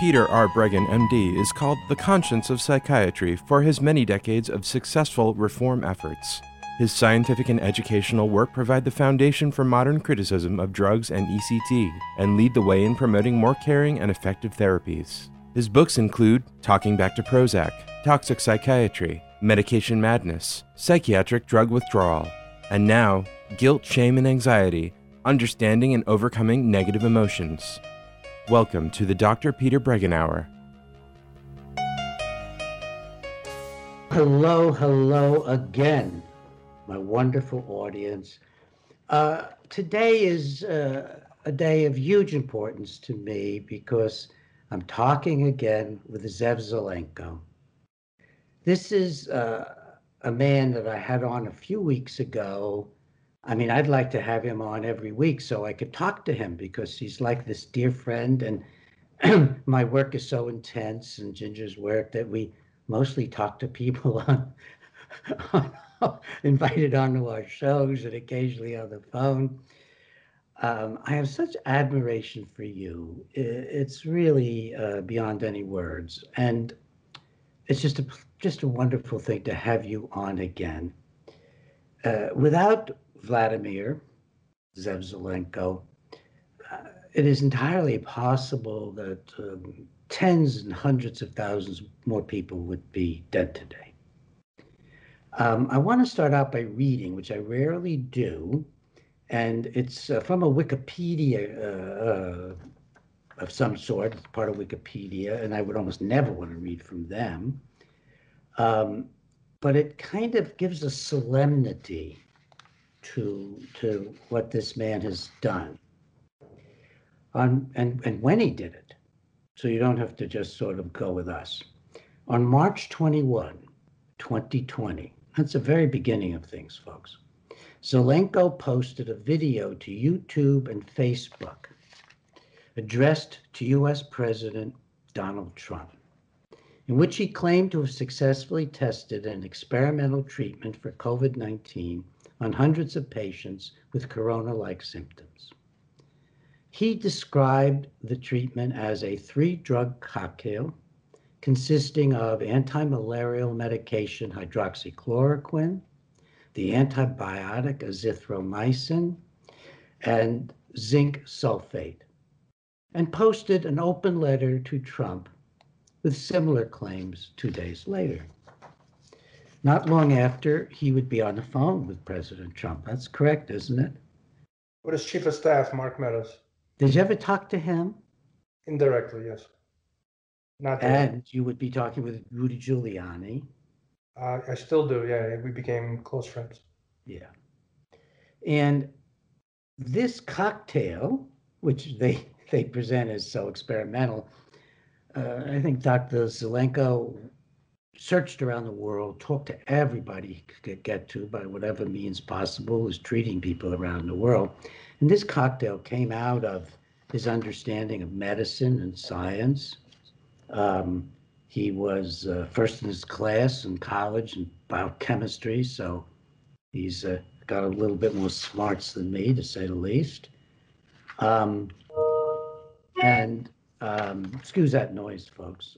Peter R. Breggin, MD, is called the conscience of psychiatry for his many decades of successful reform efforts. His scientific and educational work provide the foundation for modern criticism of drugs and ECT and lead the way in promoting more caring and effective therapies. His books include Talking Back to Prozac, Toxic Psychiatry, Medication Madness, Psychiatric Drug Withdrawal, and now, Guilt, Shame, and Anxiety, Understanding and Overcoming Negative Emotions. Welcome to the Dr. Peter Breggin Hour. Hello again, my wonderful audience. Today is a day of huge importance to me because I'm talking again with Zev Zelenko. This is a man that I had on a few weeks ago. I mean, I'd like to have him on every week so I could talk to him because he's like this dear friend, and my work is so intense, and Ginger's work, that we mostly talk to people invited onto our shows and occasionally on the phone. I have such admiration for you. It's really beyond any words, and it's just a wonderful thing to have you on again. Without Vladimir Zev Zelenko, it is entirely possible that tens and hundreds of thousands more people would be dead today. I want to start out by reading, which I rarely do, and it's from a Wikipedia of some sort. It's part of Wikipedia, and I would almost never want to read from them. But it kind of gives a solemnity to what this man has done, and when he did it, so you don't have to just sort of go with us. On March 21, 2020, that's the very beginning of things, folks, Zelenko posted a video to YouTube and Facebook addressed to U.S. President Donald Trump, in which he claimed to have successfully tested an experimental treatment for COVID-19 on hundreds of patients with corona-like symptoms. He described the treatment as a 3-drug cocktail consisting of anti-malarial medication hydroxychloroquine, the antibiotic azithromycin, and zinc sulfate, and posted an open letter to Trump with similar claims 2 days later. Not long after, he would be on the phone with President Trump. That's correct, isn't it? With his chief of staff, Mark Meadows. Did you ever talk to him? Indirectly, yes. Not directly. And you would be talking with Rudy Giuliani. I still do, yeah. We became close friends. Yeah. And this cocktail, which they present as so experimental, I think Dr. Zelenko searched around the world, talked to everybody he could get to by whatever means possible, was treating people around the world. And this cocktail came out of his understanding of medicine and science. He was first in his class in college in biochemistry, so he's got a little bit more smarts than me, to say the least. Excuse that noise, folks.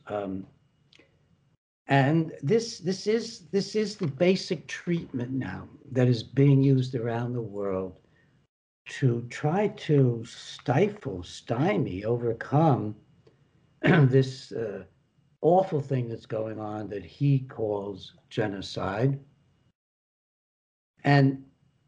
And this is the basic treatment now that is being used around the world to try to stymie, overcome this awful thing that's going on that he calls genocide. And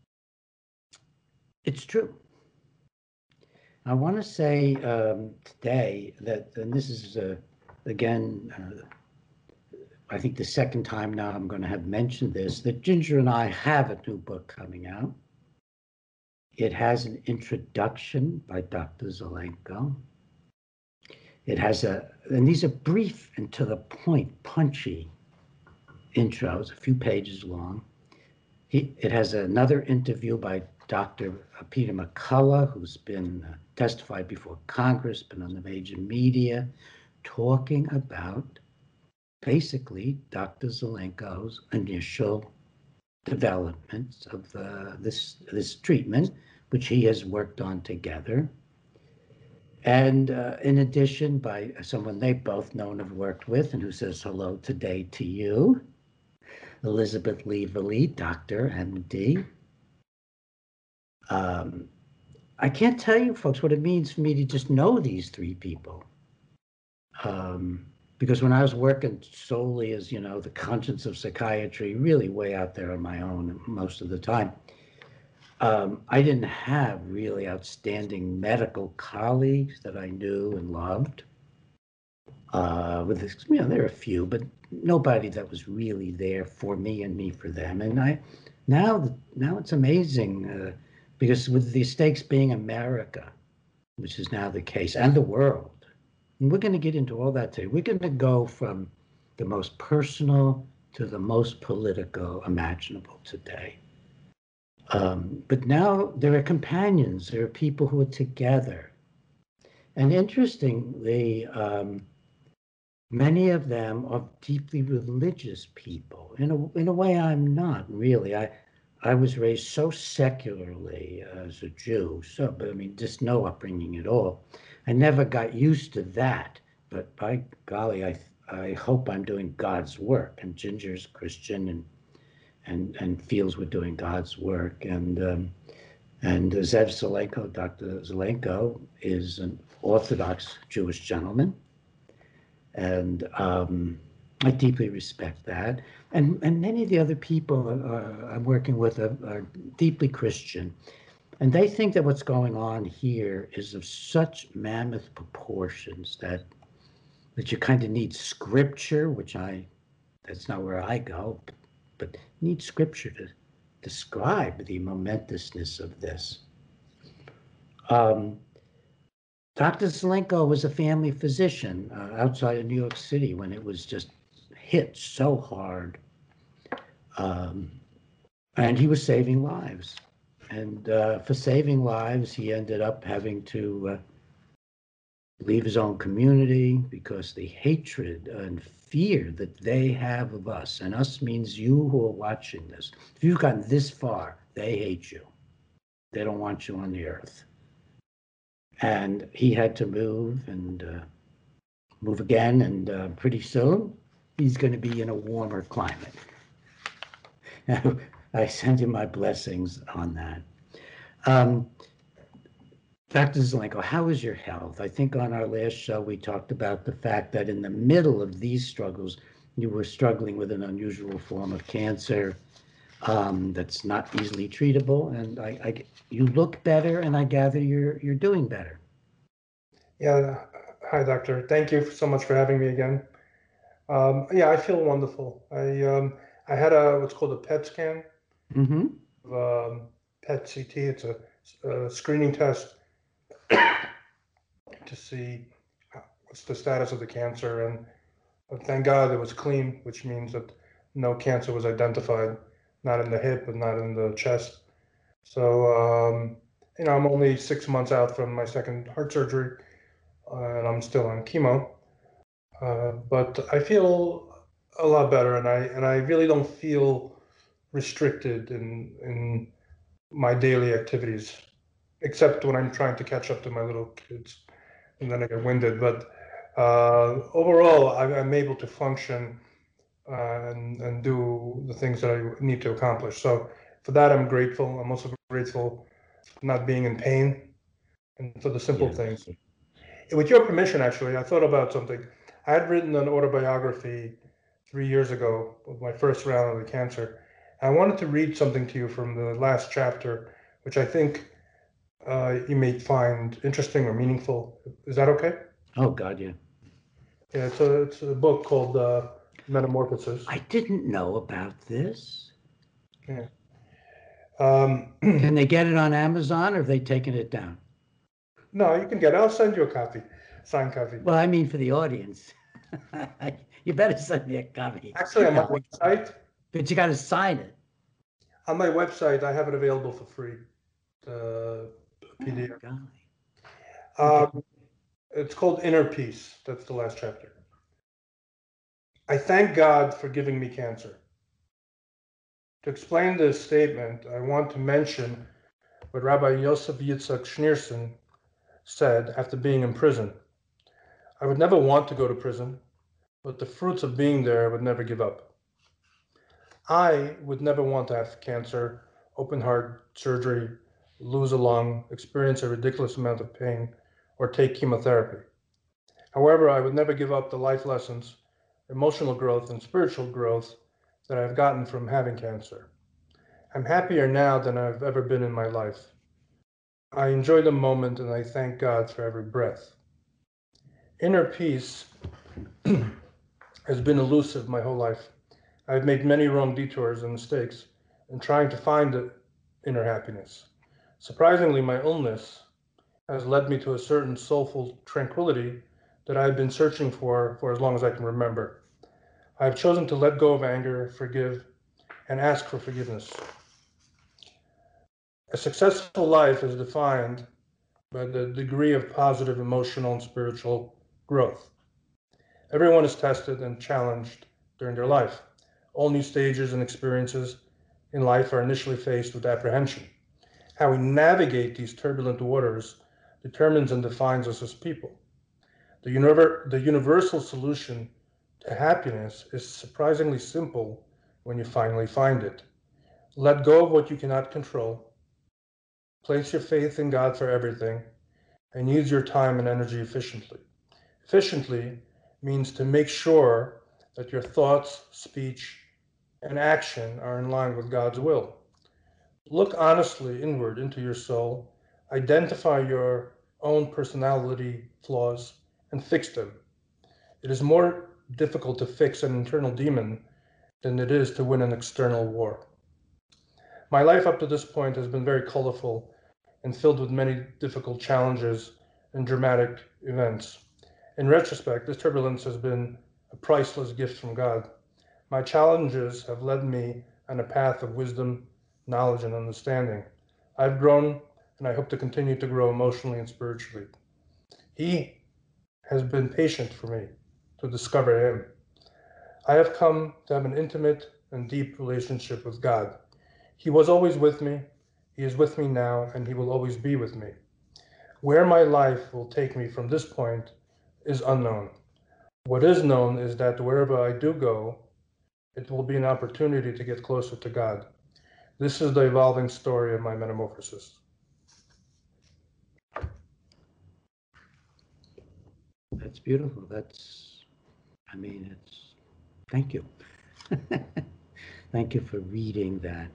it's true. I want to say today that, and this is again, I think the second time now I'm going to have mentioned this, that Ginger and I have a new book coming out. It has an introduction by Dr. Zelenko. It has and these are brief and to the point, punchy intros, a few pages long. It has another interview by Dr. Peter McCullough, who's been testified before Congress, been on the major media, talking about basically Dr. Zelenko's initial development of this treatment, which he has worked on together. And in addition, by someone they both know and have worked with, and who says hello today to you, Elizabeth Lieberly, Doctor, MD. I can't tell you, folks, what it means for me to just know these three people. Because when I was working solely as, the conscience of psychiatry, really way out there on my own most of the time, I didn't have really outstanding medical colleagues that I knew and loved. There are a few, but nobody that was really there for me and me for them. And now it's amazing because with the stakes being America, which is now the case, and the world. And we're going to get into all that today. We're going to go from the most personal to the most political imaginable today. But now there are companions, there are people who are together. And interestingly, many of them are deeply religious people. In a way, I'm not really. I was raised so secularly as a Jew, but I mean, just no upbringing at all. I never got used to that. But by golly, I hope I'm doing God's work. And Ginger's Christian, and feels we're doing God's work. And Zev Zelenko, Dr. Zelenko, is an Orthodox Jewish gentleman, and I deeply respect that. And many of the other people I'm working with are deeply Christian, and they think that what's going on here is of such mammoth proportions that you kind of need scripture, that's not where I go, but need scripture to describe the momentousness of this. Dr. Zelenko was a family physician outside of New York City when it was just hit so hard. And he was saving lives. And for saving lives, he ended up having to leave his own community because the hatred and fear that they have of us, and us means you who are watching this, if you've gotten this far, they hate you. They don't want you on the earth. And he had to move again, and pretty soon he's going to be in a warmer climate. I send him my blessings on that. Dr. Zelenko, how is your health? I think on our last show we talked about the fact that in the middle of these struggles, you were struggling with an unusual form of cancer that's not easily treatable, and you look better, and I gather you're doing better. Yeah. Hi, doctor. Thank you so much for having me again. Yeah, I feel wonderful. I had what's called a PET scan, PET CT. It's a screening test to see what's the status of the cancer, and thank God it was clean, which means that no cancer was identified, not in the hip and not in the chest. So, I'm only 6 months out from my second heart surgery, and I'm still on chemo. But I feel a lot better, and I really don't feel restricted in my daily activities, except when I'm trying to catch up to my little kids, and then I get winded. But overall, I'm able to function and do the things that I need to accomplish. So for that, I'm grateful. I'm also grateful for not being in pain and for the simple things. With your permission, actually, I thought about something. I had written an autobiography 3 years ago with my first round of the cancer. I wanted to read something to you from the last chapter, which I think you may find interesting or meaningful. Is that okay? Oh, God, yeah. Yeah, it's a book called Metamorphosis. I didn't know about this. Yeah. Can they get it on Amazon, or have they taken it down? No, you can get it. I'll send you a copy, signed copy. Well, I mean for the audience. You better send me a copy. Actually, on my website. But you got to sign it. On my website, I have it available for free. PDF. It's called Inner Peace. That's the last chapter. I thank God for giving me cancer. To explain this statement, I want to mention what Rabbi Yosef Yitzhak Schneerson said after being in prison, "I would never want to go to prison, but the fruits of being there would never give up." I would never want to have cancer, open heart surgery, lose a lung, experience a ridiculous amount of pain, or take chemotherapy. However, I would never give up the life lessons, emotional growth, and spiritual growth that I've gotten from having cancer. I'm happier now than I've ever been in my life. I enjoy the moment and I thank God for every breath. Inner peace has been elusive my whole life. I've made many wrong detours and mistakes in trying to find the inner happiness. Surprisingly, my illness has led me to a certain soulful tranquility that I've been searching for as long as I can remember. I have chosen to let go of anger, forgive, and ask for forgiveness. A successful life is defined by the degree of positive emotional and spiritual growth. Everyone is tested and challenged during their life. All new stages and experiences in life are initially faced with apprehension. How we navigate these turbulent waters determines and defines us as people. The universal solution to happiness is surprisingly simple when you finally find it. Let go of what you cannot control, place your faith in God for everything, and use your time and energy efficiently. Efficiently means to make sure that your thoughts, speech, and action are in line with God's will. Look honestly inward into your soul, identify your own personality flaws, and fix them. It is more difficult to fix an internal demon than it is to win an external war. My life up to this point has been very colorful and filled with many difficult challenges and dramatic events. In retrospect, this turbulence has been a priceless gift from God. My challenges have led me on a path of wisdom, knowledge, and understanding. I've grown, and I hope to continue to grow emotionally and spiritually. He has been patient for me to discover Him. I have come to have an intimate and deep relationship with God. He was always with me, He is with me now, and He will always be with me. Where my life will take me from this point is unknown. What is known is that wherever I do go, it will be an opportunity to get closer to God. This is the evolving story of my metamorphosis. That's beautiful. Thank you. Thank you for reading that.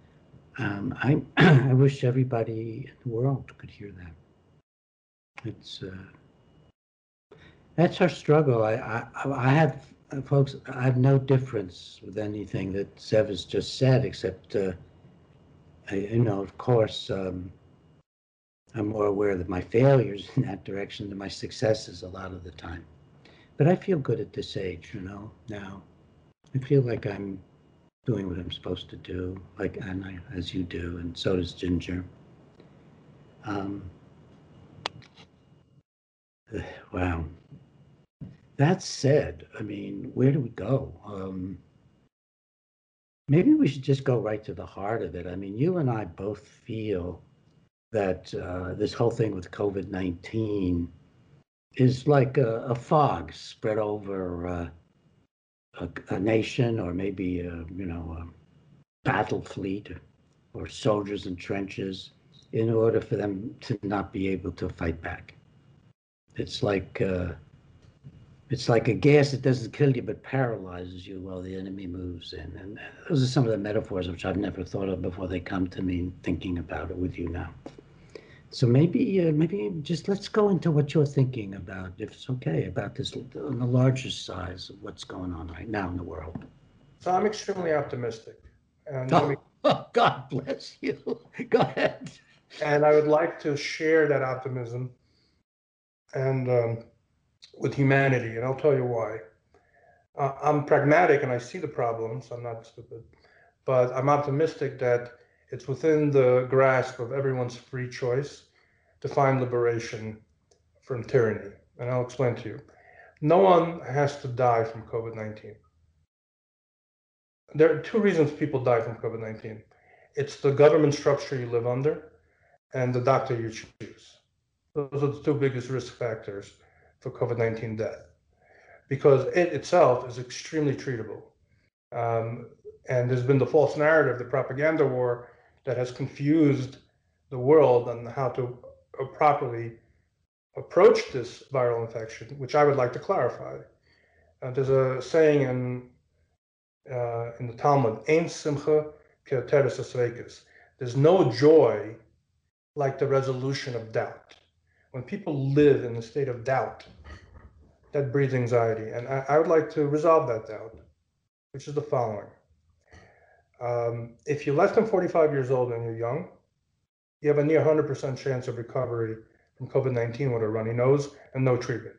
I wish everybody in the world could hear that. It's that's our struggle. I have folks. I have no difference with anything that Zev has just said, except of course, I'm more aware of my failures in that direction than my successes a lot of the time. But I feel good at this age, now. I feel like I'm doing what I'm supposed to do, as you do, and so does Ginger. Um, wow. That said, I mean, where do we go? Maybe we should just go right to the heart of it. I mean, you and I both feel that this whole thing with COVID-19 is like a fog spread over a nation, or maybe a battle fleet, or soldiers in trenches, in order for them to not be able to fight back. It's like a gas that doesn't kill you but paralyzes you while the enemy moves in. And those are some of the metaphors which I've never thought of before they come to me thinking about it with you now. So maybe just let's go into what you're thinking about, if it's okay, about this on the larger size of what's going on right now in the world. So I'm extremely optimistic. And God bless you. Go ahead. And I would like to share that optimism and with humanity, and I'll tell you why. I'm pragmatic and I see the problems. I'm not stupid, but I'm optimistic that it's within the grasp of everyone's free choice to find liberation from tyranny. And I'll explain to you. No one has to die from COVID-19. There are two reasons people die from COVID-19. It's the government structure you live under and the doctor you choose. Those are the two biggest risk factors for COVID-19 death, because it itself is extremely treatable. And there's been the false narrative, the propaganda war that has confused the world on how to properly approach this viral infection, which I would like to clarify. There's a saying in the Talmud, "Ein simcha k'ateres hasveikos." There's no joy like the resolution of doubt. When people live in a state of doubt, that breeds anxiety. And I would like to resolve that doubt, which is the following. If you're less than 45 years old and you're young, you have a near 100% chance of recovery from COVID-19 with a runny nose and no treatment.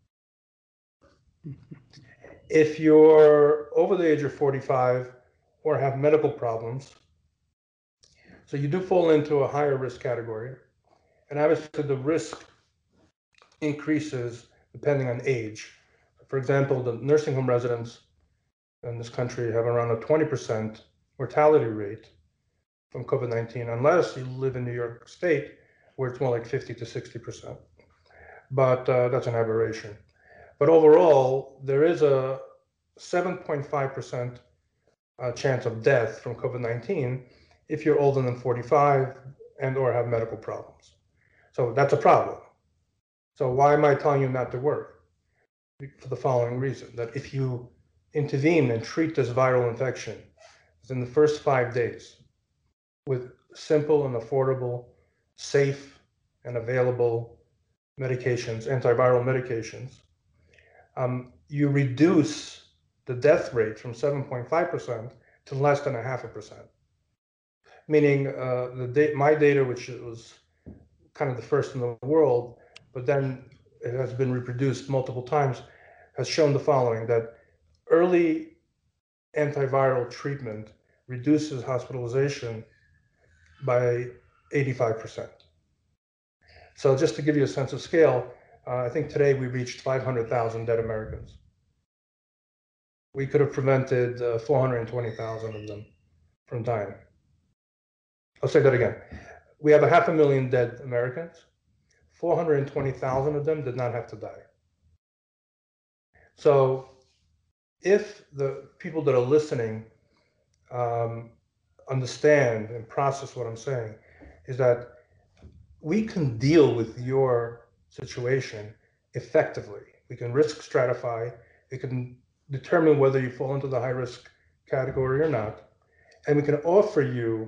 If you're over the age of 45 or have medical problems, so you do fall into a higher risk category, and obviously the risk increases depending on age. For example, the nursing home residents in this country have around a 20% mortality rate from COVID-19, unless you live in New York State, where it's more like 50 to 60%. But that's an aberration. But overall, there is a 7.5% chance of death from COVID-19 if you're older than 45 and or have medical problems. So that's a problem. So why am I telling you not to worry? For the following reason, that if you intervene and treat this viral infection within the first 5 days with simple and affordable, safe and available medications, antiviral medications, you reduce the death rate from 7.5% to less than 0.5%. Meaning my data, which was kind of the first in the world, but then it has been reproduced multiple times, has shown the following, that early antiviral treatment reduces hospitalization by 85%. So just to give you a sense of scale, I think today we reached 500,000 dead Americans. We could have prevented 420,000 of them from dying. I'll say that again. We have 500,000 dead Americans. 420,000 of them did not have to die. So if the people that are listening understand and process what I'm saying, is that we can deal with your situation effectively. We can risk stratify. We can determine whether you fall into the high risk category or not. And we can offer you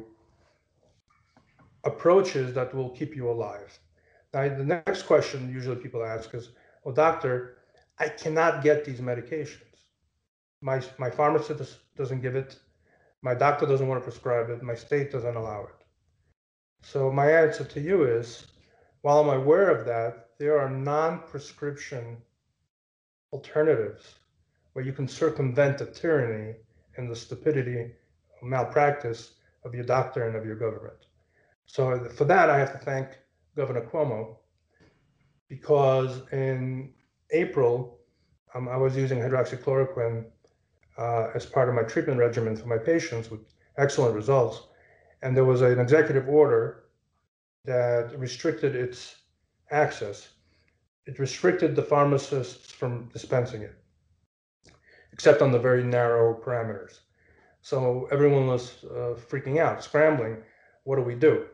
approaches that will keep you alive. Now, the next question usually people ask is, well, doctor, I cannot get these medications. My pharmacist doesn't give it. My doctor doesn't want to prescribe it. My state doesn't allow it. So my answer to you is, while I'm aware of that, there are non-prescription alternatives where you can circumvent the tyranny and the stupidity or malpractice of your doctor and of your government. So for that, I have to thank Governor Cuomo, because in April, I was using hydroxychloroquine as part of my treatment regimen for my patients with excellent results. And there was an executive order that restricted its access. It restricted the pharmacists from dispensing it, except on the very narrow parameters. So everyone was freaking out, scrambling. What do we do?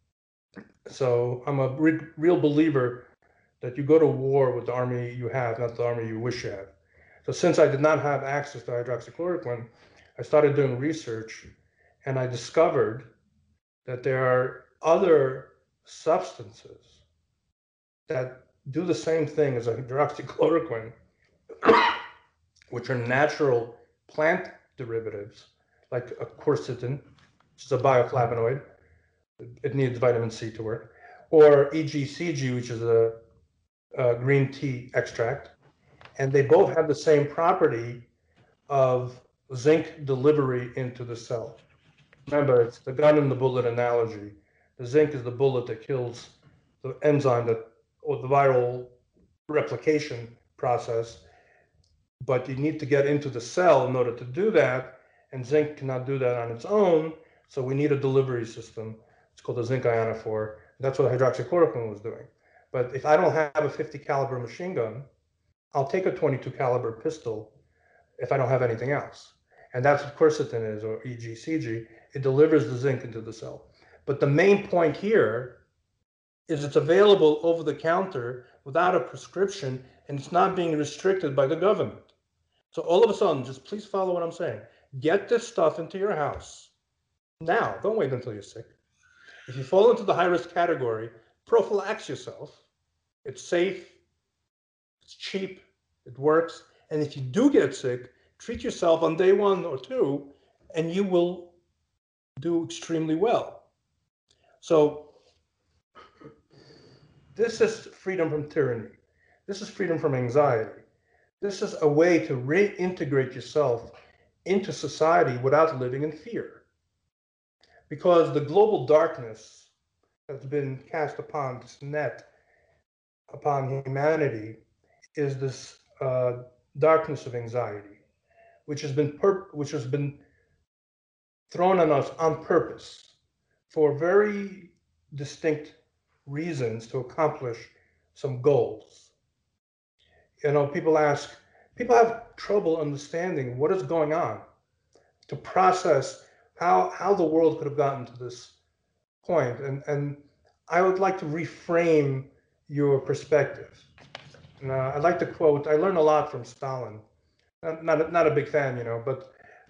So I'm a real believer that you go to war with the army you have, not the army you wish you had. So since I did not have access to hydroxychloroquine, I started doing research, and I discovered that there are other substances that do the same thing as hydroxychloroquine, which are natural plant derivatives, like a quercetin, which is a bioflavonoid. It needs vitamin C to work, or EGCG, which is a green tea extract. And they both have the same property of zinc delivery into the cell. Remember, it's the gun and the bullet analogy. The zinc is the bullet that kills the enzyme or the viral replication process, but you need to get into the cell in order to do that, and zinc cannot do that on its own, so we need a delivery system. It's called a zinc ionophore. That's what hydroxychloroquine was doing. But if I don't have a 50 caliber machine gun, I'll take a 22 caliber pistol if I don't have anything else. And that's what quercetin is, or EGCG. It delivers the zinc into the cell. But the main point here is it's available over the counter without a prescription, and it's not being restricted by the government. So all of a sudden, just please follow what I'm saying. Get this stuff into your house now. Don't wait until you're sick. If you fall into the high-risk category, prophylax yourself. It's safe, it's cheap, it works. And if you do get sick, treat yourself on day 1 or 2, and you will do extremely well. So this is freedom from tyranny. This is freedom from anxiety. This is a way to reintegrate yourself into society without living in fear. Because the global darkness that's been cast upon this net, upon humanity, is this darkness of anxiety, which has been thrown on us on purpose for very distinct reasons to accomplish some goals. You know, people have trouble understanding what is going on, to process how the world could have gotten to this point. And I would like to reframe your perspective. And I'd like to quote, I learned a lot from Stalin. Not a big fan, but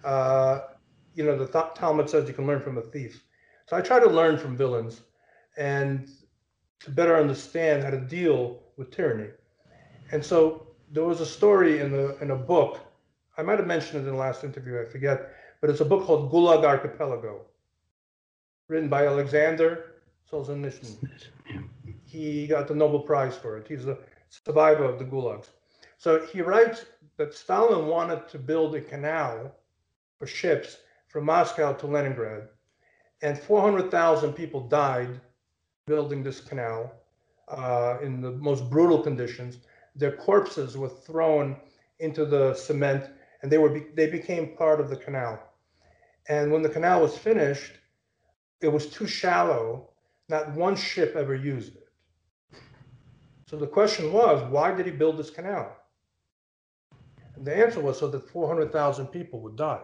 the Talmud says you can learn from a thief. So I try to learn from villains and to better understand how to deal with tyranny. And so there was a story in a book, I might have mentioned it in the last interview, I forget, but it's a book called Gulag Archipelago, written by Alexander Solzhenitsyn. He got the Nobel Prize for it. He's a survivor of the gulags. So he writes that Stalin wanted to build a canal for ships from Moscow to Leningrad, and 400,000 people died building this canal in the most brutal conditions. Their corpses were thrown into the cement, and they became part of the canal. And when the canal was finished, it was too shallow. Not one ship ever used it. So the question was, why did he build this canal? And the answer was so that 400,000 people would die.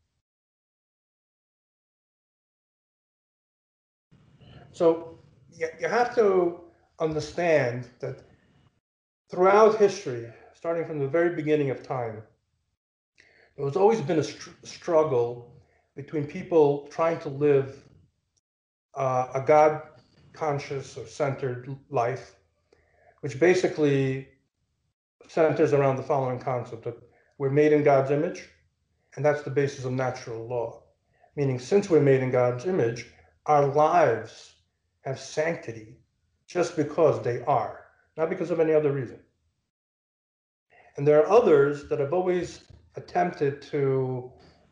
So you have to understand that throughout history, starting from the very beginning of time, there has always been a struggle between people trying to live a God-conscious or centered life, which basically centers around the following concept: that we're made in God's image, and that's the basis of natural law. Meaning, since we're made in God's image, our lives have sanctity just because they are, not because of any other reason. And there are others that have always attempted to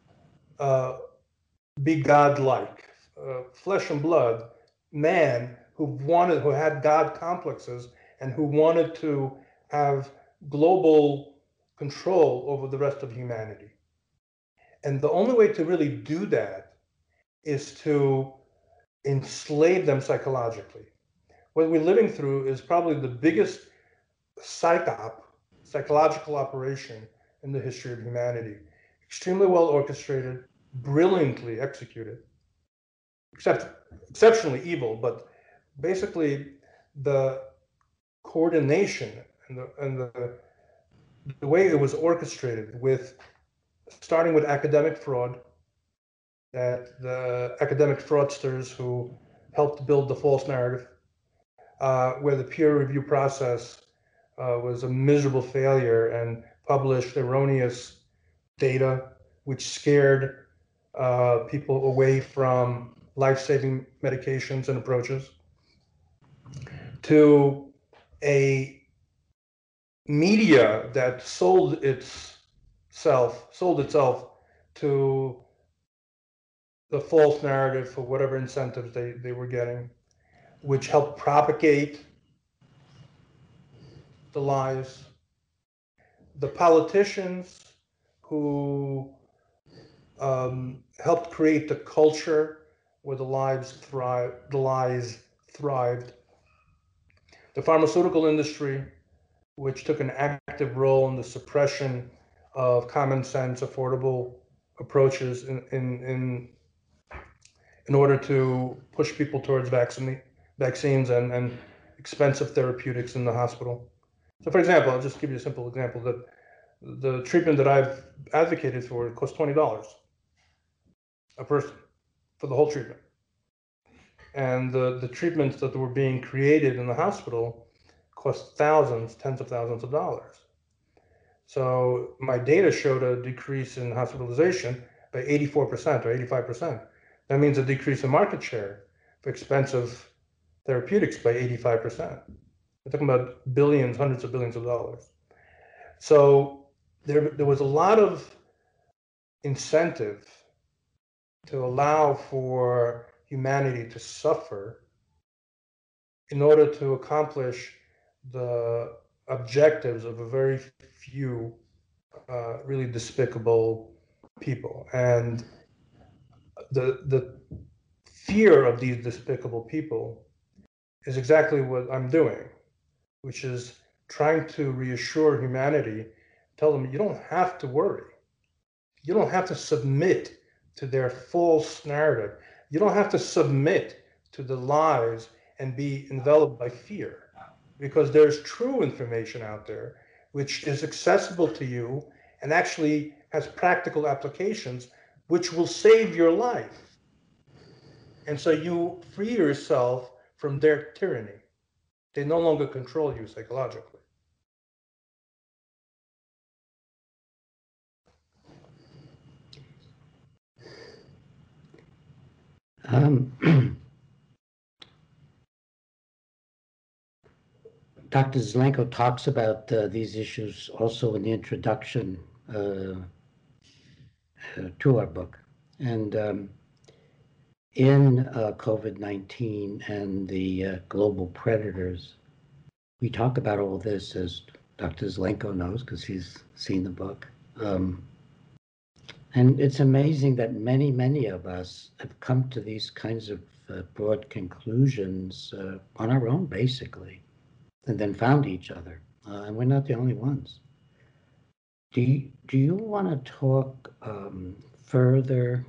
be God-like, flesh and blood, man who had God complexes and who wanted to have global control over the rest of humanity. And the only way to really do that is to enslave them psychologically. What we're living through is probably the biggest psychological operation in the history of humanity. Extremely well orchestrated, brilliantly executed, exceptionally evil, but basically the coordination and the way it was orchestrated, starting with academic fraud, that the academic fraudsters who helped build the false narrative, where the peer review process was a miserable failure and published erroneous data, which scared people away from life-saving medications and approaches, to a media that sold itself to the false narrative for whatever incentives they were getting, which helped propagate the lies. The politicians who helped create the culture where the lies thrived, the pharmaceutical industry, which took an active role in the suppression of common sense, affordable approaches in order to push people towards vaccines and expensive therapeutics in the hospital. So, for example, I'll just give you a simple example that the treatment that I've advocated for costs $20 a person for the whole treatment. And the treatments that were being created in the hospital cost thousands, tens of thousands of dollars. So my data showed a decrease in hospitalization by 84% or 85%. That means a decrease in market share for expensive therapeutics by 85%. We're talking about billions, hundreds of billions of dollars. So there was a lot of incentive to allow for humanity to suffer in order to accomplish the objectives of a very few really despicable people. And the fear of these despicable people is exactly what I'm doing, which is trying to reassure humanity, tell them you don't have to worry. You don't have to submit to their false narrative. You don't have to submit to the lies and be enveloped by fear, because there's true information out there which is accessible to you and actually has practical applications which will save your life. And so you free yourself from their tyranny. They no longer control you psychologically. Dr. Zelenko talks about these issues also in the introduction to our book. And in COVID-19 and the global predators, we talk about all this, as Dr. Zelenko knows because he's seen the book. And it's amazing that many, many of us have come to these kinds of broad conclusions on our own, basically, and then found each other. And we're not the only ones. Do you want to talk further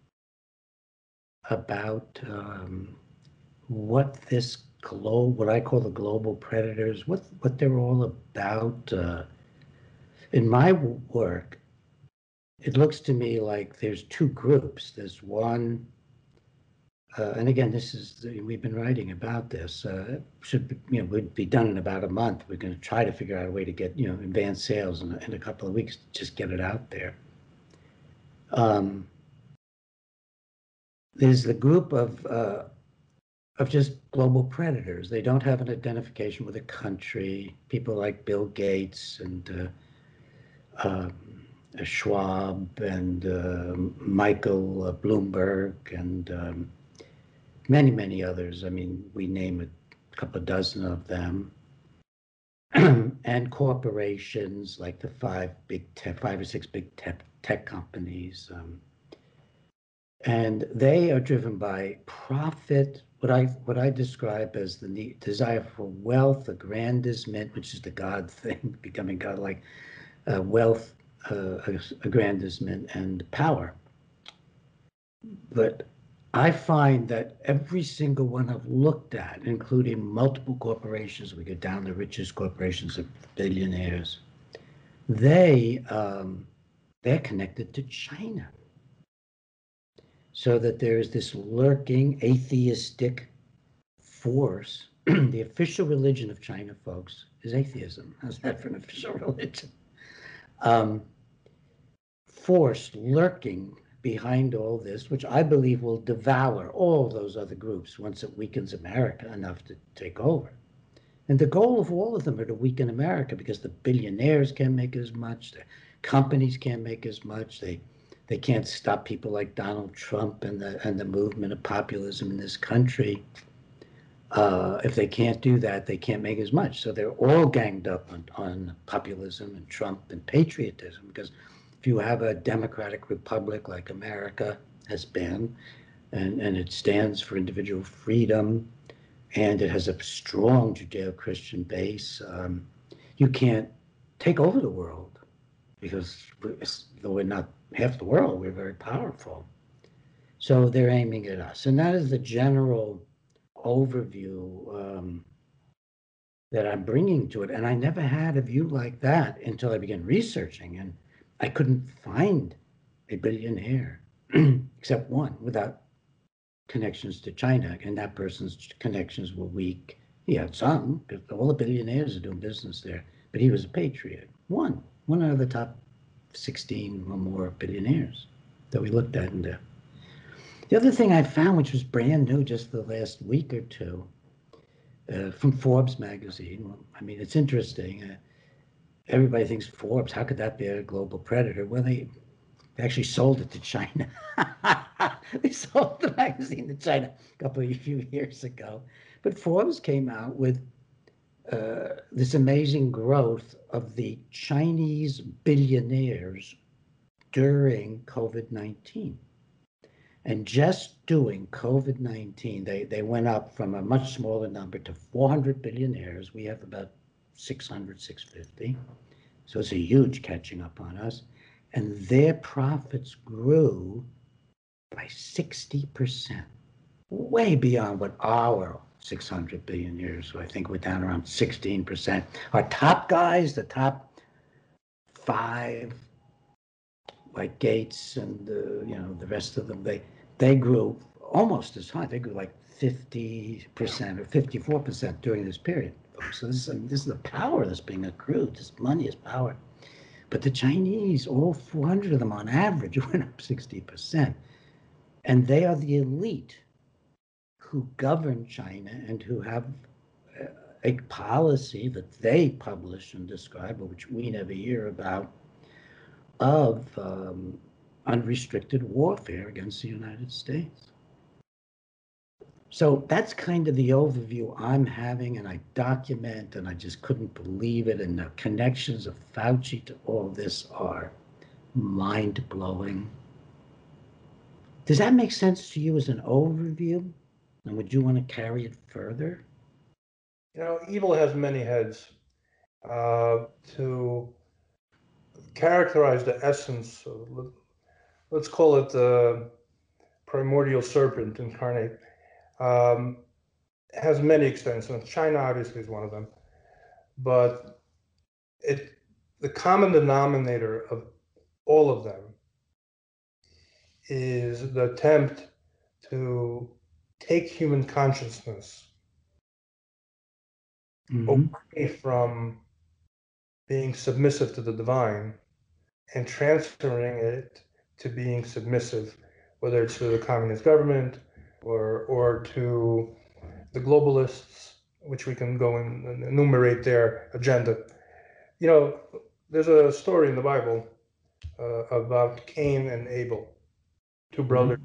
about what I call the global predators, what they're all about? In my work, it looks to me like there's two groups. There's one, and again, we've been writing about this. Would be done in about a month. We're going to try to figure out a way to get advanced sales in a couple of weeks, just get it out there. There's the group of just global predators. They don't have an identification with a country. People like Bill Gates and Schwab and Michael Bloomberg and many, many others. I mean, we name a couple of dozen of them. And corporations like the five or six big tech companies. And they are driven by profit, what I describe as the desire for wealth, aggrandizement, which is the God thing, becoming godlike, wealth, aggrandizement, and power. But I find that every single one I've looked at, including multiple corporations, we go down the richest corporations of billionaires, they're connected to China. So that there's this lurking atheistic force. The official religion of China, folks, is atheism. How's that for an official religion? Force lurking behind all this, which I believe will devour all those other groups once it weakens America enough to take over. And the goal of all of them are to weaken America because the billionaires can't make as much, the companies can't make as much, they can't stop people like Donald Trump and the movement of populism in this country. If they can't do that, they can't make as much. So they're all ganged up on populism and Trump and patriotism, because if you have a democratic republic like America has been, and it stands for individual freedom, and it has a strong Judeo-Christian base. You can't take over the world because though we're not half the world, we're very powerful. So they're aiming at us. And that is the general overview that I'm bringing to it. And I never had a view like that until I began researching. And I couldn't find a billionaire, except one, without connections to China. And that person's connections were weak. He had some, because all the billionaires are doing business there. But he was a patriot. One out of the top 16 or more billionaires that we looked at in there. The other thing I found, which was brand new just the last week or two, from Forbes magazine. Well, I mean, it's interesting. Everybody thinks Forbes, how could that be a global predator? Well, they actually sold it to China. They sold the magazine to China a few years ago. But Forbes came out with this amazing growth of the Chinese billionaires during COVID-19. And just doing COVID-19, they went up from a much smaller number to 400 billionaires. We have about 600, 650. So it's a huge catching up on us. And their profits grew by 60%, way beyond what our 600 billionaires, so I think we're down around 16%. Our top guys, the top five, like Gates and the rest of them, they grew almost as high. They grew like 50% or 54% during this period. So this is the power that's being accrued. This money is power. But the Chinese, all 400 of them on average, went up 60%. And they are the elite who govern China and who have a policy that they publish and describe, which we never hear about, of unrestricted warfare against the United States. So that's kind of the overview I'm having, and I document, and I just couldn't believe it. And the connections of Fauci to all this are mind-blowing. Does that make sense to you as an overview? And would you want to carry it further? Evil has many heads. To characterize the essence of, let's call it the primordial serpent incarnate, has many extensions. China obviously is one of them, but the common denominator of all of them is the attempt to take human consciousness away from being submissive to the divine and transferring it to being submissive, whether it's to the communist government or to the globalists, which we can go and enumerate their agenda. There's a story in the Bible about Cain and Abel, two brothers.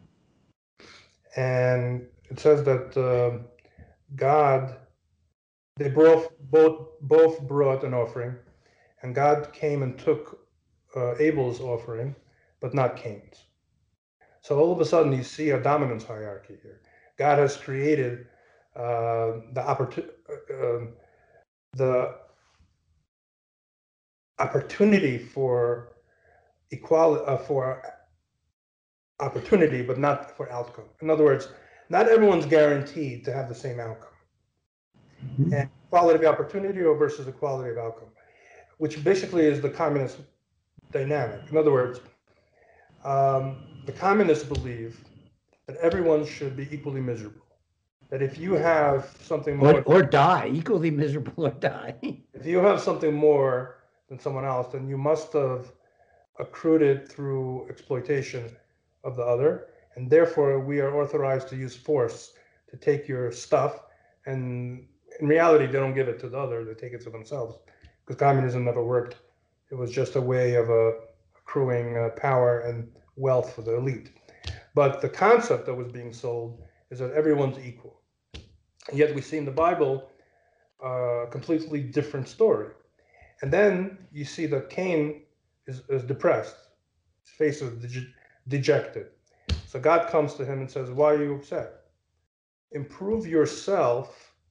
And it says that God, they both brought an offering, and God came and took Abel's offering, but not Cain's. So all of a sudden, you see a dominance hierarchy here. God has created the opportunity for equality, for opportunity, but not for outcome. In other words, not everyone's guaranteed to have the same outcome. And equality of opportunity versus equality of outcome, which basically is the communist dynamic. In other words, the communists believe that everyone should be equally miserable. That if you have something more... Or die, equally miserable or die. If you have something more than someone else, then you must have accrued it through exploitation of the other. And therefore, we are authorized to use force to take your stuff. And in reality, they don't give it to the other, they take it to themselves. Because communism never worked. It was just a way of accruing power and wealth for the elite. But the concept that was being sold is that everyone's equal. And yet we see in the Bible a completely different story. And then you see that Cain is depressed. His face is dejected. So God comes to him and says, why are you upset? Improve yourself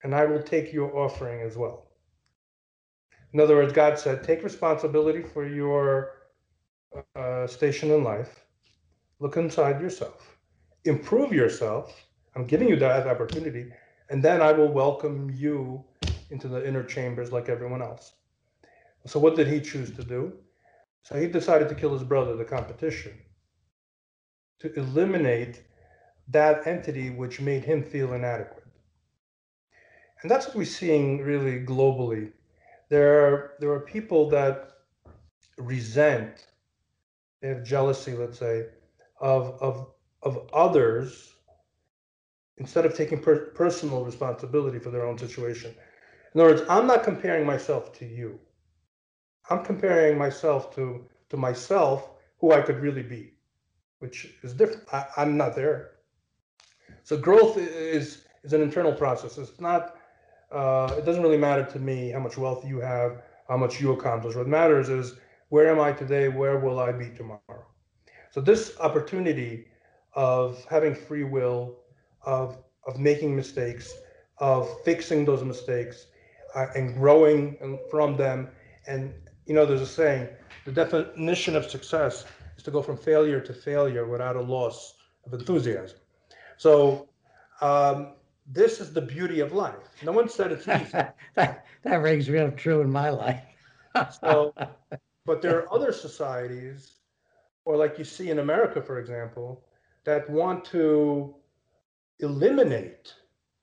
and I will take your offering as well. In other words, God said, take responsibility for your station in life, look inside yourself, improve yourself. I'm giving you that opportunity, and then I will welcome you into the inner chambers like everyone else. So what did he choose to do? So he decided to kill his brother, the competition, to eliminate that entity which made him feel inadequate. And that's what we're seeing really globally. There are people that resent, they have jealousy, let's say, of others instead of taking personal responsibility for their own situation. In other words, I'm not comparing myself to you. I'm comparing myself to myself, who I could really be, which is different. I'm not there. So growth is an internal process. It's not. It doesn't really matter to me how much wealth you have, how much you accomplish. What matters is where am I today? Where will I be tomorrow? So this opportunity of having free will, of making mistakes, of fixing those mistakes, and growing from them. And there's a saying: the definition of success is to go from failure to failure without a loss of enthusiasm. So this is the beauty of life. No one said it's easy. that rings real true in my life. So, but there are other societies, or like you see in America, for example, that want to eliminate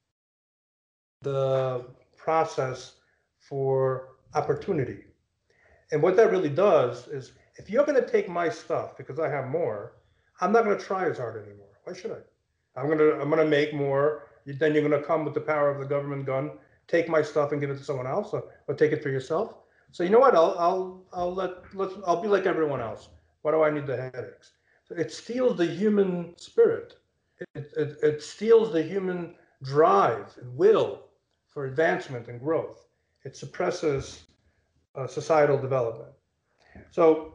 the process for opportunity. And what that really does is, if you're going to take my stuff because I have more, I'm not going to try as hard anymore. Why should I? I'm going to make more. Then you're going to come with the power of the government gun, take my stuff and give it to someone else, or take it for yourself. So you know what? I'll be like everyone else. Why do I need the headaches? So it steals the human spirit. It steals the human drive and will for advancement and growth. It suppresses societal development. So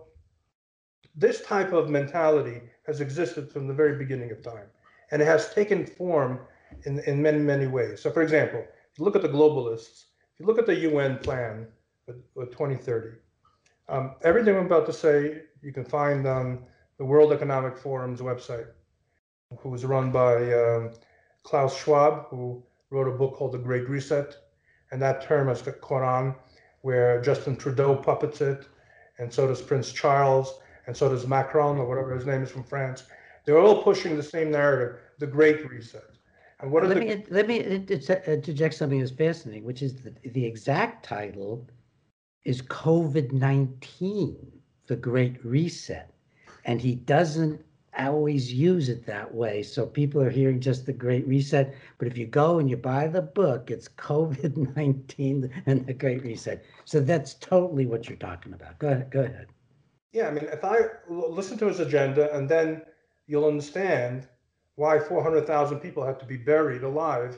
this type of mentality has existed from the very beginning of time, and it has taken form in many, many ways. So for example, if you look at the globalists, if you look at the UN plan with 2030, everything I'm about to say, you can find on the World Economic Forum's website, who was run by Klaus Schwab, who wrote a book called The Great Reset. And that term has caught on, where Justin Trudeau puppets it, and so does Prince Charles, and so does Macron, or whatever his name is, from France. They're all pushing the same narrative, the Great Reset. And what let me interject something that's fascinating, which is the exact title is COVID-19, the Great Reset, and he doesn't always use it that way. So people are hearing just the Great Reset, but if you go and you buy the book, it's COVID-19 and the Great Reset. So that's totally what you're talking about. Go ahead. Yeah, I mean, if I listen to his agenda, and then you'll understand why 400,000 people had to be buried alive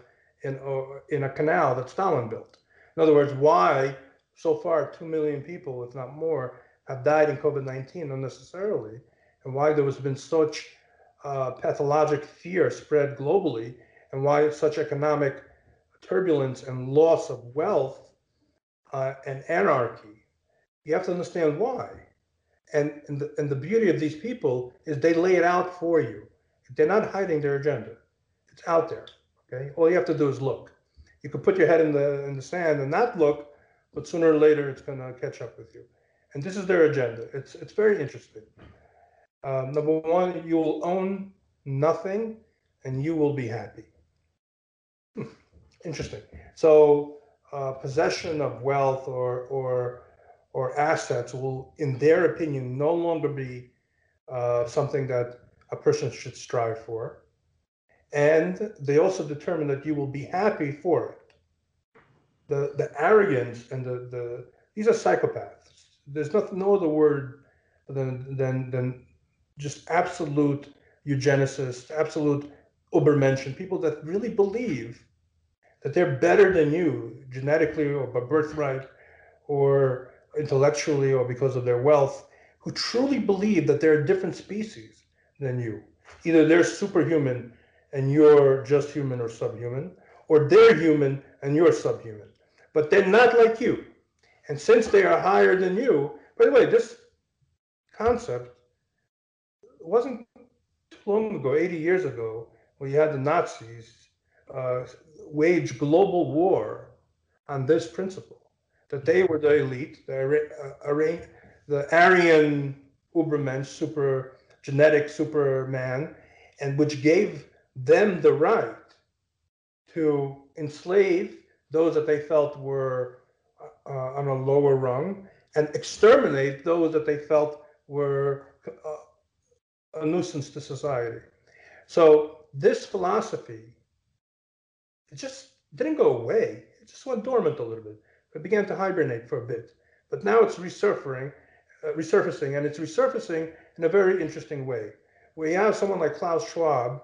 in a canal that Stalin built. In other words, why so far 2 million people, if not more, have died in COVID-19 unnecessarily, and why there has been such pathologic fear spread globally, and why such economic turbulence and loss of wealth and anarchy. You have to understand why. And the beauty of these people is they lay it out for you. They're not hiding their agenda. It's out there. Okay. All you have to do is look. You can put your head in the sand and not look, but sooner or later it's going to catch up with you. And this is their agenda. It's very interesting. Number one, you will own nothing, and you will be happy. Interesting. So possession of wealth or assets will, in their opinion, no longer be something that a person should strive for. And they also determine that you will be happy for it. The arrogance and these are psychopaths. There's no other word than just absolute eugenicists, absolute Ubermenschen, people that really believe that they're better than you genetically or by birthright or intellectually or because of their wealth, who truly believe that they're a different species than you. Either they're superhuman and you're just human or subhuman, or they're human and you're subhuman. But they're not like you. And since they are higher than you, by the way, this concept wasn't too long ago, 80 years ago, when you had the Nazis wage global war on this principle, that they were the elite, the Aryan Ubermensch, super genetic Superman, and which gave them the right to enslave those that they felt were on a lower rung and exterminate those that they felt were a nuisance to society. So this philosophy, it just didn't go away. It just went dormant a little bit. It began to hibernate for a bit. But now it's resurfacing, and it's resurfacing in a very interesting way. We have someone like Klaus Schwab,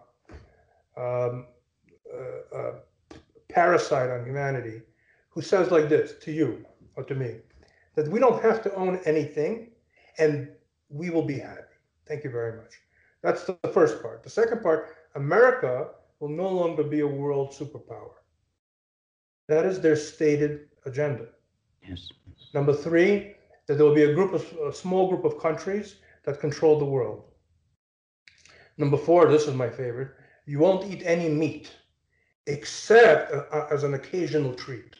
parasite on humanity, who says like this to you or to me, that we don't have to own anything and we will be happy. Thank you very much. That's the first part. The second part, America will no longer be a world superpower. That is their stated agenda. Yes. Number three, that there will be a small group of countries that control the world. Number four, this is my favorite, you won't eat any meat except as an occasional treat.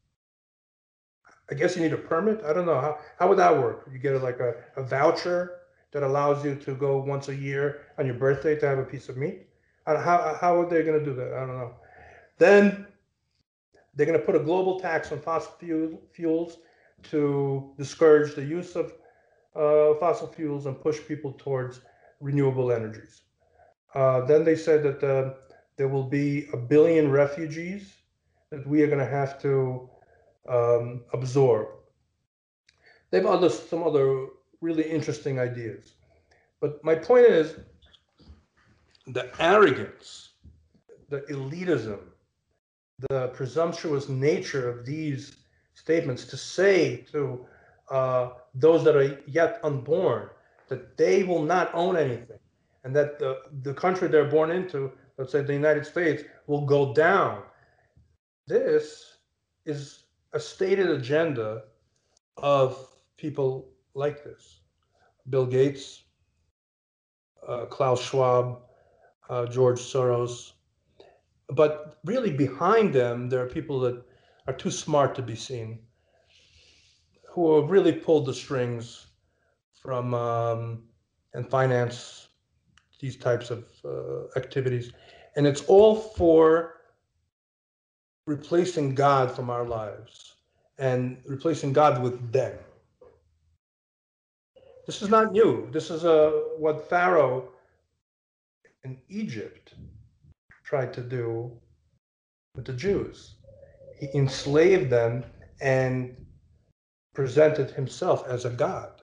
I guess you need a permit. I don't know. How would that work? You get like a voucher that allows you to go once a year on your birthday to have a piece of meat? How are they going to do that? I don't know. Then they're going to put a global tax on fossil fuels to discourage the use of fossil fuels and push people towards renewable energies. Then they said that there will be 1 billion refugees that we are going to have to absorb. They have some other really interesting ideas. But my point is the arrogance, the elitism, the presumptuous nature of these statements to say to those that are yet unborn that they will not own anything and that the country they're born into, let's say the United States, will go down. This is a stated agenda of people like this. Bill Gates, Klaus Schwab, George Soros. But really behind them, there are people that are too smart to be seen, who have really pulled the strings from and finance these types of activities. And it's all for replacing God from our lives and replacing God with them. This is not new. This is what Pharaoh in Egypt tried to do with the Jews. He enslaved them and presented himself as a god.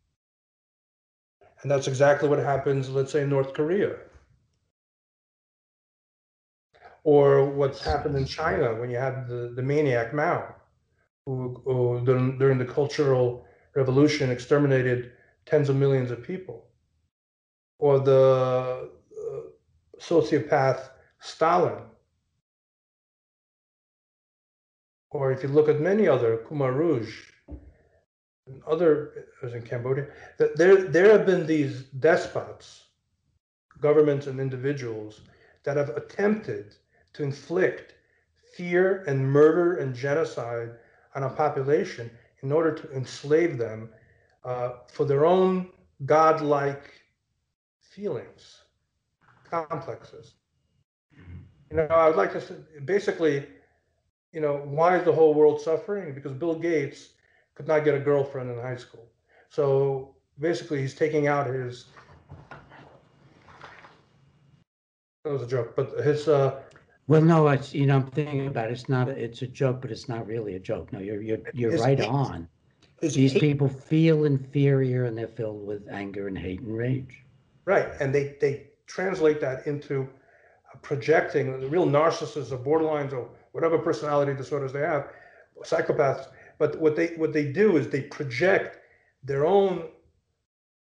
And that's exactly what happens, let's say, in North Korea. Or what's happened in China when you had the maniac Mao, who during the Cultural Revolution exterminated tens of millions of people. Or the sociopath Stalin. Or if you look at many other, Khmer Rouge, and other, as in Cambodia, there have been these despots, governments and individuals that have attempted to inflict fear and murder and genocide on a population in order to enslave them for their own godlike feelings, complexes. I would like to say, basically, why is the whole world suffering? Because Bill Gates could not get a girlfriend in high school. So basically, he's taking out his. That was a joke, but his. Well, no, it's I'm thinking about it. It's a joke, but it's not really a joke. No, you're right on. These people feel inferior and they're filled with anger and hate and rage. Right, and they translate that into projecting the real narcissists or borderlines or whatever personality disorders they have, psychopaths. But what they do is they project their own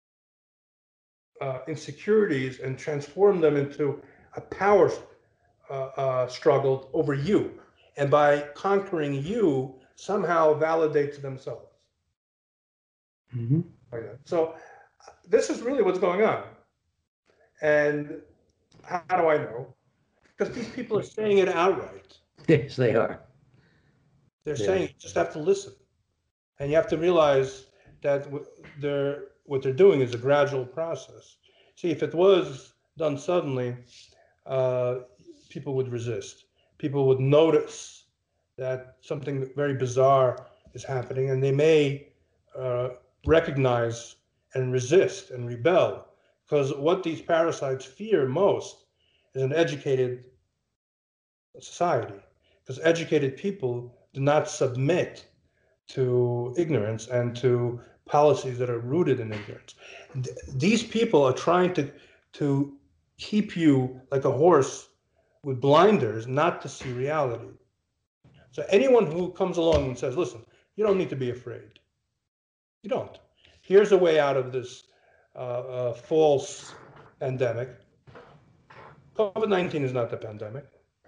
insecurities and transform them into a power struggled over you, and by conquering you, somehow validate to themselves. Mm-hmm. So this is really what's going on. And how do I know? Because these people are saying it outright. Yes, they are. They're saying you just have to listen. And you have to realize that what they're doing is a gradual process. See, if it was done suddenly, people would resist. People would notice that something very bizarre is happening, and they may recognize and resist and rebel. Because what these parasites fear most is an educated society. Because educated people do not submit to ignorance and to policies that are rooted in ignorance. These people are trying to keep you like a horse with blinders, not to see reality. So anyone who comes along and says, listen, you don't need to be afraid. You don't. Here's a way out of this false pandemic. COVID-19 is not the pandemic.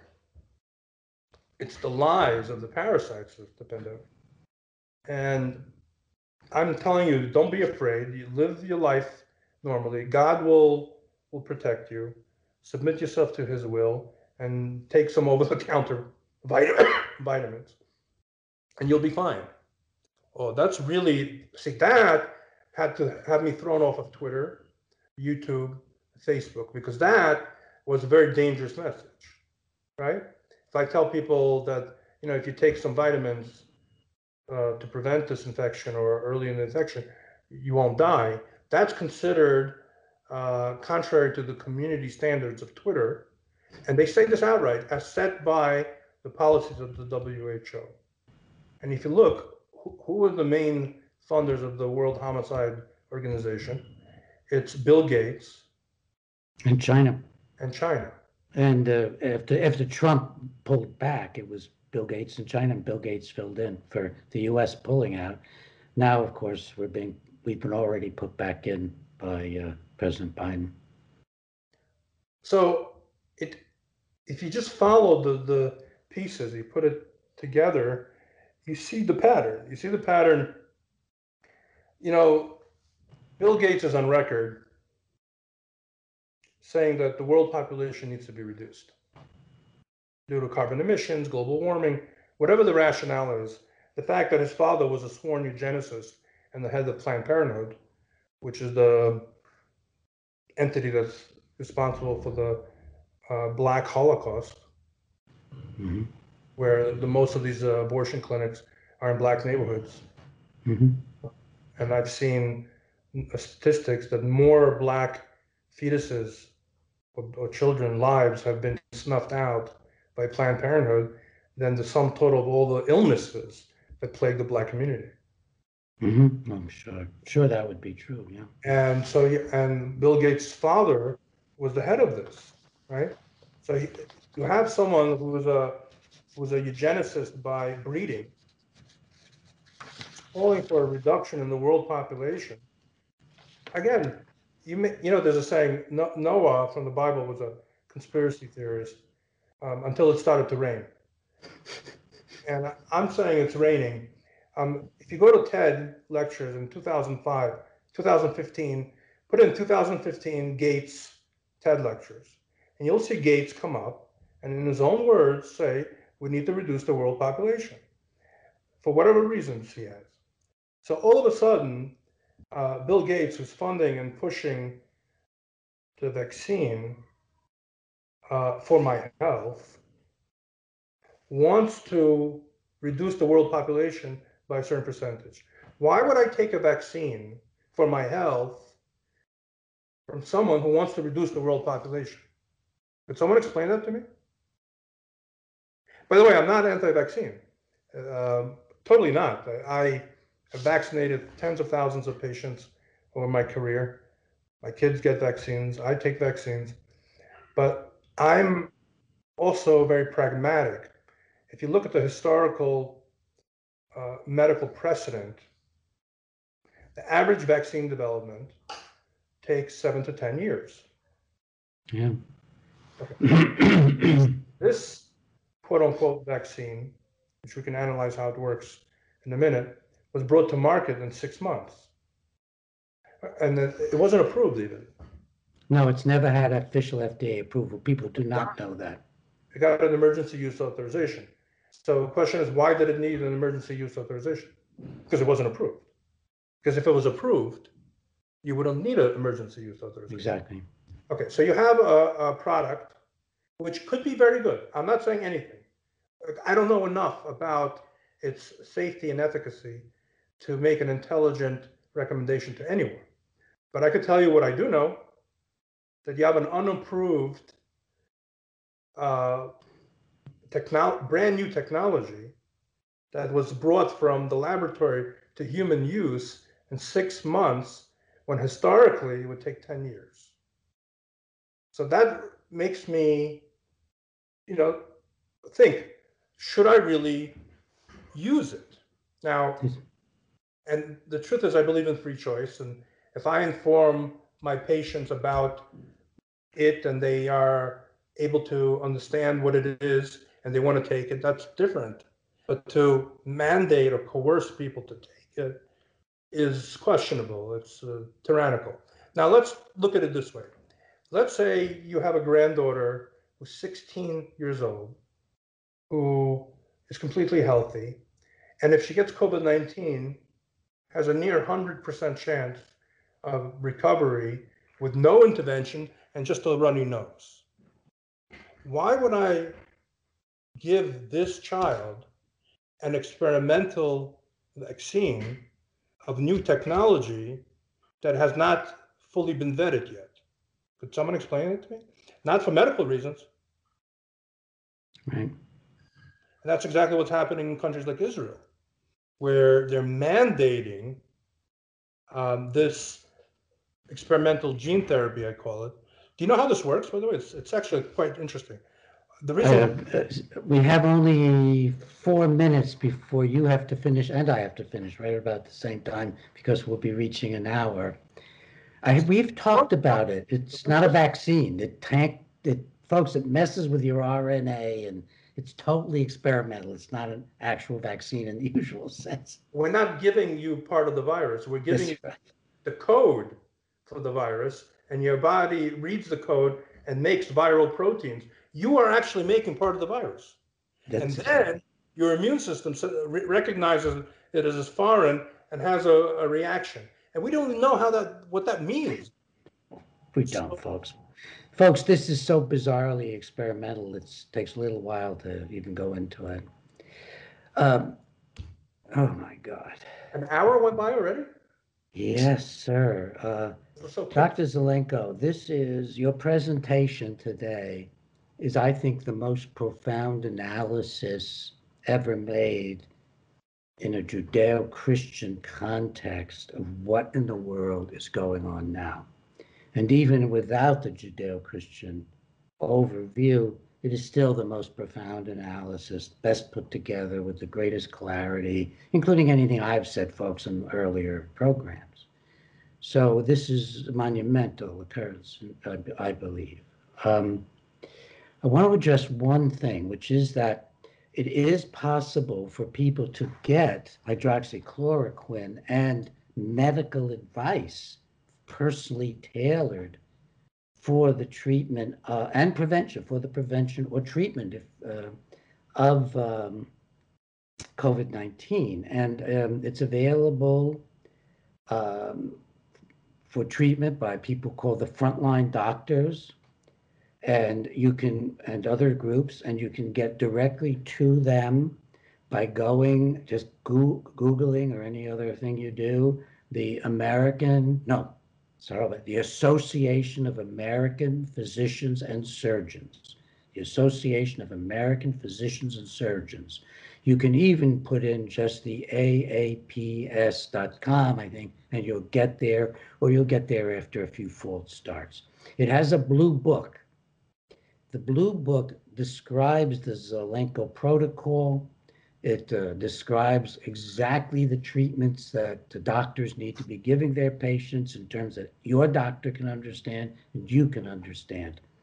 It's the lies of the parasites of the pandemic. And I'm telling you, don't be afraid. You live your life normally. God will protect you. Submit yourself to His will and take some over-the-counter vitamins, and you'll be fine. Oh, that's really, see, that had to have me thrown off of Twitter, YouTube, Facebook, because that was a very dangerous message, right? If I tell people that, if you take some vitamins to prevent this infection or early in the infection, you won't die, that's considered contrary to the community standards of Twitter. And they say this outright, as set by the policies of the WHO. And if you look, who are the main funders of the World Homicide Organization? It's Bill Gates And China. and China. And after Trump pulled back, it was Bill Gates and China, and Bill Gates filled in for the U.S. pulling out. Now, of course, we've been already put back in by President Biden. So if you just follow the pieces, you put it together, you see the pattern. You see the pattern. Bill Gates is on record saying that the world population needs to be reduced due to carbon emissions, global warming, whatever the rationale is. The fact that his father was a sworn eugenicist and the head of Planned Parenthood, which is the entity that's responsible for the Black Holocaust, Mm-hmm. where most of these abortion clinics are in Black neighborhoods. Mm-hmm. And I've seen statistics that more Black fetuses or children lives have been snuffed out by Planned Parenthood than the sum total of all the illnesses that plague the Black community. Mm-hmm. I'm sure that would be true. Yeah. And so, and Bill Gates' father was the head of this, right? So you have someone who was a eugenicist by breeding, calling for a reduction in the world population. Again, there's a saying, Noah from the Bible was a conspiracy theorist until it started to rain. And I'm saying it's raining. If you go to TED lectures in 2005, 2015, put in 2015 Gates TED lectures, and you'll see Gates come up and in his own words say, we need to reduce the world population for whatever reasons he has. So all of a sudden, Bill Gates, who's funding and pushing the vaccine for my health, wants to reduce the world population by a certain percentage. Why would I take a vaccine for my health from someone who wants to reduce the world population? Could someone explain that to me? By the way, I'm not anti-vaccine. Totally not. I have vaccinated tens of thousands of patients over my career. My kids get vaccines. I take vaccines. But I'm also very pragmatic. If you look at the historical medical precedent, the average vaccine development takes 7 to 10 years. Yeah. Okay. This quote unquote vaccine, which we can analyze how it works in a minute, was brought to market in 6 months. And it wasn't approved even. No, it's never had official FDA approval. People do not know that. It got an emergency use authorization. So the question is, why did it need an emergency use authorization? Because it wasn't approved. Because if it was approved, you wouldn't need an emergency use authorization. Exactly. Okay, so you have a product which could be very good. I'm not saying anything. I don't know enough about its safety and efficacy to make an intelligent recommendation to anyone. But I could tell you what I do know, that you have an unapproved brand new technology that was brought from the laboratory to human use in 6 months, when historically it would take 10 years. So that makes me, think, should I really use it? Now, and the truth is, I believe in free choice. And if I inform my patients about it and they are able to understand what it is and they want to take it, that's different. But to mandate or coerce people to take it is questionable. It's tyrannical. Now, let's look at it this way. Let's say you have a granddaughter who's 16 years old, who is completely healthy, and if she gets COVID-19, has a near 100% chance of recovery with no intervention and just a runny nose. Why would I give this child an experimental vaccine of new technology that has not fully been vetted yet? Could someone explain it to me? Not for medical reasons. Right. And that's exactly what's happening in countries like Israel, where they're mandating this experimental gene therapy, I call it. Do you know how this works, by the way? It's actually quite interesting. The reason We have only 4 minutes before you have to finish and I have to finish right about the same time, because we'll be reaching an hour. We've talked about it. It's not a vaccine. Folks, it messes with your RNA, and it's totally experimental. It's not an actual vaccine in the usual sense. We're not giving you part of the virus. We're giving you the code for the virus, and your body reads the code and makes viral proteins. You are actually making part of the virus. And then your immune system recognizes it as foreign and has a reaction. And we don't even know what that means. We don't, folks. Folks, this is so bizarrely experimental. It takes a little while to even go into it. Oh my God. An hour went by already? Yes, sir. Dr. Zelenko, this is your presentation today is, I think, the most profound analysis ever made in a Judeo-Christian context of what in the world is going on now. And even without the Judeo-Christian overview, it is still the most profound analysis, best put together with the greatest clarity, including anything I've said, folks, in earlier programs. So this is a monumental occurrence, I believe. I want to address one thing, which is that it is possible for people to get hydroxychloroquine and medical advice personally tailored for the treatment and prevention, for the prevention or treatment of COVID-19. And it's available for treatment by people called the frontline doctors, and other groups, and you can get directly to them by going, just Googling or any other thing you do, the Association of American Physicians and Surgeons. The Association of American Physicians and Surgeons. You can even put in just the AAPS.com, I think, and you'll get there, or you'll get there after a few false starts. It has a blue book. The blue book describes the Zelenko protocol. It describes exactly the treatments that the doctors need to be giving their patients in terms that your doctor can understand and you can understand.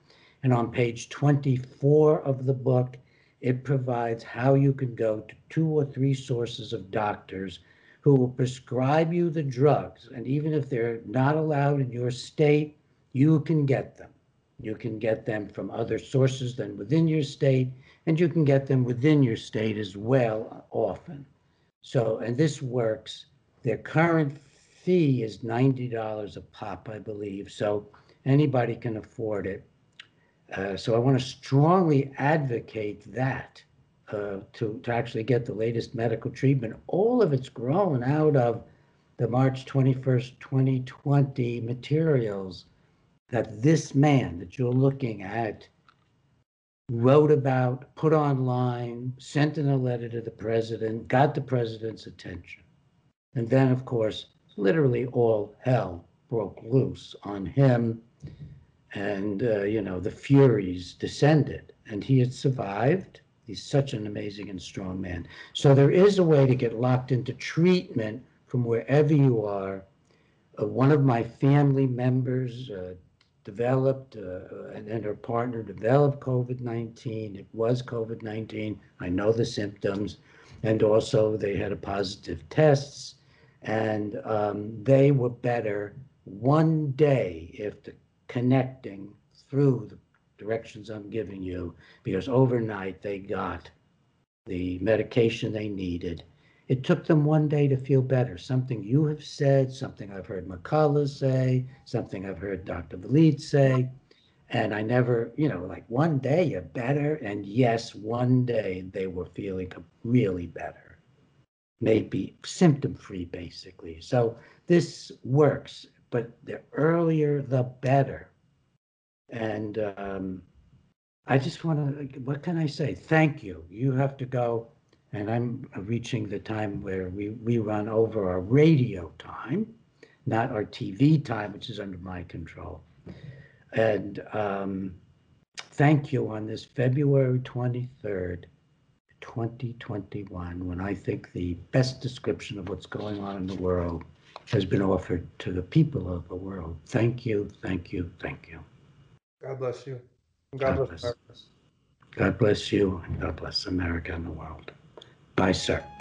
And on page 24 of the book, it provides how you can go to 2 or 3 sources of doctors who will prescribe you the drugs. And even if they're not allowed in your state, you can get them. You can get them from other sources than within your state, and you can get them within your state as well often. So, and this works. Their current fee is $90 a pop, I believe. So anybody can afford it. So I want to strongly advocate that to actually get the latest medical treatment. All of it's grown out of the March 21st, 2020 materials that this man that you're looking at wrote about, put online, sent in a letter to the president, got the president's attention. And then, of course, literally all hell broke loose on him. And, the Furies descended, and he had survived. He's such an amazing and strong man. So there is a way to get locked into treatment from wherever you are. One of my family members developed, and her partner developed COVID-19. It was COVID-19. I know the symptoms. And also they had a positive tests, and they were better one day after connecting through the directions I'm giving you, because overnight they got the medication they needed. It took them one day to feel better. Something you have said, something I've heard McCullough say, something I've heard Dr. Valit say. And I never, like one day you're better. And yes, one day they were feeling really better, maybe symptom-free, basically. So this works, but the earlier, the better. And I just want to, what can I say? Thank you. You have to go, and I'm reaching the time where we run over our radio time, not our TV time, which is under my control. And thank you on this February 23rd, 2021, when I think the best description of what's going on in the world has been offered to the people of the world. Thank you, thank you, thank you. God bless you. God bless America. God bless you, and God bless America and the world. Bye, sir.